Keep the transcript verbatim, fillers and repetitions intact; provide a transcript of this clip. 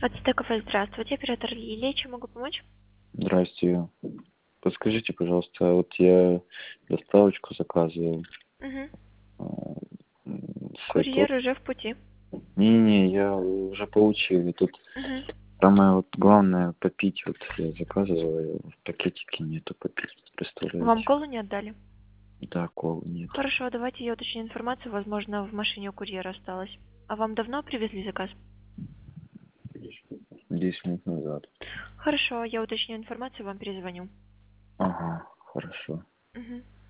Ацтекафе, здравствуйте, оператор Лилия, чем могу помочь? Здрасте. Подскажите, пожалуйста, вот я доставочку заказывал. Угу. а, м, С этого. Курьер уже в пути. Не-не, я уже получил. И тут Угу. самое вот главное попить. Вот я заказывал, и в пакетике нету попить. Вам Представляете? колу не отдали? Да, колы нет. Хорошо, давайте я уточню информацию, возможно, в машине у курьера осталось. А вам давно привезли заказ? Десять минут назад. Хорошо, я уточню информацию, вам перезвоню. Ага, хорошо. Угу.